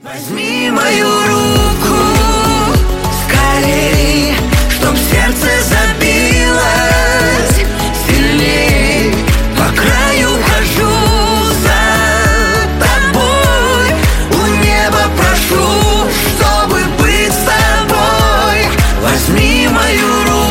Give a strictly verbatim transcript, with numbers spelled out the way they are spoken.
Возьми мою руку скорей, чтоб сердце забилось сильней. По краю хожу за тобой, у неба прошу, чтобы быть с тобой. Возьми мою руку.